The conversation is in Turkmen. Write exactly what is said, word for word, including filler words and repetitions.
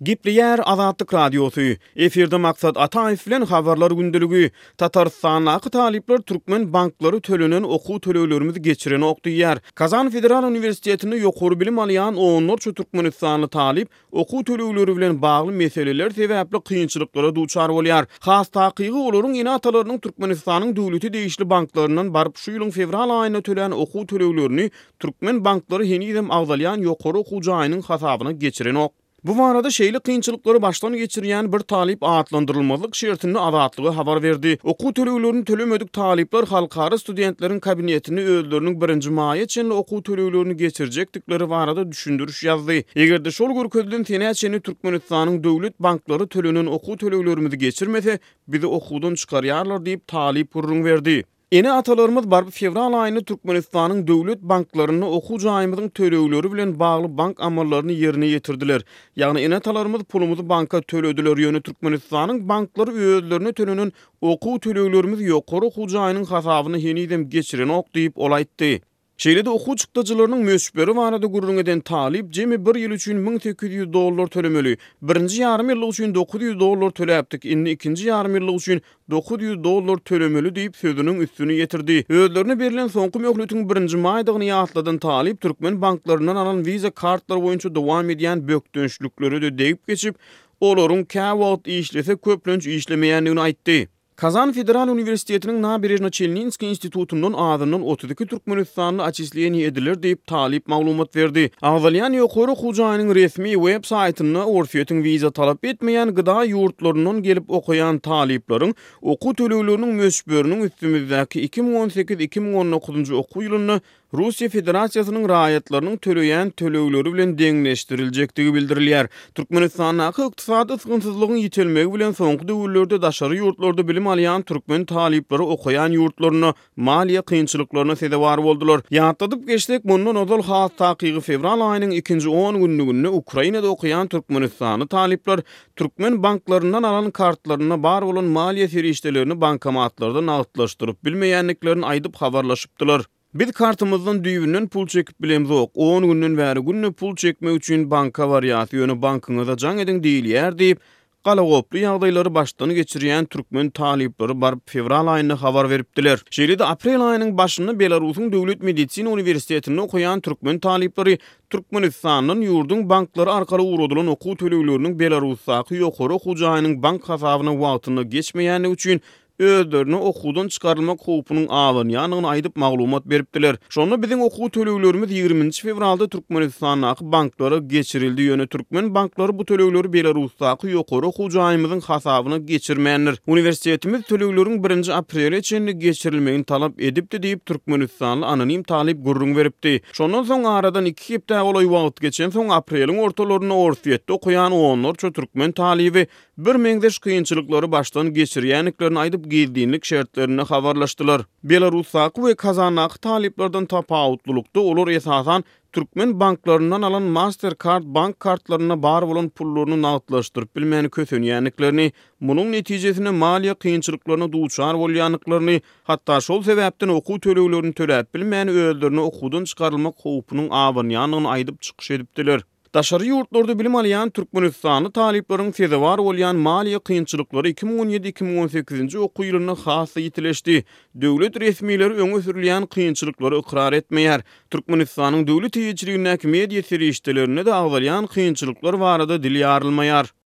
Gipriyer Azatlyk Radiosu. Eferde maksat Ataýew bilen habarlar gündeligi. Tatarstanaky talipler türkmen banklary tölenen okuw töleýlerimizi geçiren okduýar. Kazan Federal Uniwersitetinde ýokary bilim alýan onlarça türkmenistanly talip okuw töleýleri bilen bagly meseleler sebäpli kynçylyklara duçar bolýar. Has takygy olaryň ene atalarynyň Türkmenistanyň döwleti değişli banklarynyň barıp şu ýylyň fevral aýyna tölen okuw töleýlerini türkmen banklary henüzem agdalýan ýokary okuw jaýynyň hasabyna geçiren ok. Bu barada şeýle kynçylykları başdan geçirýän bir talip atlandyrylmazlyk şertini Azatlyga habar berdi. Okuw töleýlerini tölemedik talipler halkara studentleriň kabinetini özleriniň birinji maýy için okuw töleýlerini geçirjekdikleri barada düşündürüş ýazdy. Egerde şol görkezden senäçeni Türkmenistanyň döwlet banklary tölenen okuw töleýlerimizi geçirmese, bizi okuwdan çykarýarlar diýip talip gurrun berdi. Ene atalarymız barby fevral aýyny Türkmenistanyň döwlet banklaryny okuw jaýymyzyň töleýleri bilen bagly bank amallaryny ýerine ýetirdiler. Ýagny ene atalarymız pulumuzy banka tölediler ýöne Türkmenistanyň banklary özlerine tölenen okuw töleýlerimiz ýokary okuw jaýynyň hasabyny henüzem geçiren ok diýip olaýtdy. Şeýle-de okuw çykdyjylarynyň möşberi barada gurrun eden talip jemi bir ýyl üçin min sekiz ýüz dollar tölemeli. Birinji ýarym ýyl üçin dokuz ýüz dollar töläpdik. Indi ikinji ýarym ýyl üçin dokuz ýüz dollar tölemeli diýip sözüniň üstüni ýetirdi. Özlerine berilen soňky möhletiň birinji maýydygyny ýatladan talip türkmen banklarynyň alan viza kartlar boýunça dowam edýän bökdönçlükleri de diýip geçip, olaryň käwagt işlese köplenç işlemeýändigini aýtdy. Kazan Federal Uniwersitetiniň Naberezhno-Chelninski institutundan adynyň otuz iki Türkmenistanyny açysleýän ediler diýip talip maglumat berdi. Agdalýan ýokary okuw jaýynyň resmi web saýtyna Orfiyetiň viza talap etmeýän gyda ýurtlarynyň gelip okuyan talipleriň okuw töleýleriniň möşberiniň üstümizdäki iki min on sekiz iki min on dokuzuncu okuw ýylyny Russiýa Federasiýasynyň raýatlarynyň töleýän töleýleri bilen deňleşdiriljekdigi bildirilýär. Türkmenistanyň ykdysady sıkıntysyzlygyň ýetilmegi bilen soňky döwürlerde daşary ýurtlarda bilim alýan türkmen talipleri okuyan ýurtlaryny maliýe kynçylyklaryna sebäp boldular. Ýatladyp geçdik, mundan ozal has takygy fevral aýynyň ikinji on günlüginde Ukrainada okuyan Türkmenistanyň talipler türkmen banklarynyň alan kartlaryna bar bolan maliýe serişdelerini bankomatlardan agtlaşdyryp bilmeýänliklerini aýdyp habarlaşypdylar. Biz kartymyzdan düýbünden pul çekip bilemzok. on günden bäri günne pul çekmek üçin banka wariaty ýöne bankyňyza jaň ediň diýilýär diýip galagoply ýagdaýlary başdan geçirýän türkmen talipleri barp fevral aýyny habar beripdiler. Şeýle-de aprel aýynyň başyny Belarusyň Döwlet Medisina Uniwersitetinde okuyan türkmen talipleri Türkmenistanyň ýurdun banklary arkaly uradylan okuw töleýleriniň Belarusdaky ýokary okuw jaýynyň bank hasabyna wagtyna geçmeýäni üçin özlerini okuwdan çykarylmak howpunyň awanýanyny aýdyp maglumat beripdiler. Şonu biziň okuw töleýlerimiz ýygrüminji fevralda Türkmenistanyň banklary geçirildi ýöne türkmen banklary bu töleýleri Belarusdaky ýokary okuw jaýymyzyň hasabyna geçirmändir. Uniwersitetimiz töleýleriň birinji aprel üçin geçirilmegini talap edipdi diýip Türkmenistanly anonim talip gurrun beripdi. Şondan soň aradan iki hepde olay wagt geçen soň apreliň ortalaryna Orfiyetde okuyan onlarça türkmen talibi bir meňdeş kynçylyklary başdan geçirýänliklerini aýdyp gizlilik şertlerini habarlaşdylar. Belarusdaky we Kazandaky taliplerden tapawutlulukda olar esasan türkmen banklarynyň alan Mastercard bank kartlaryna bar bolan pullaryny nagtlaşdyryp bilmäni kösenýänliklerini, munyň netijesinde maliýe kynçylyklaryna duçar bolýanlyklaryny, hatda şol sebäpden okuw töleýlerini töläp bilmäni özlerini okuwdan çykarylmak howpunyň awanýanyny aýdyp çykyş edipdiler. Daşary ýurtlarda bilim alýan Türkmenistanyň talipleriň sebäp bolýan maliýe kynçylyklary iki min on ýedi iki min on sekizinji okuw ýylyna has ýetileşdi. Döwlet resmiýetleri öňe sürilýän kynçylyklary ikrar etmeýär. Türkmenistanyň döwlet ýetirigindäki media serişdelerine de agdalýan kynçylyklar barada dil ýarylmaýar.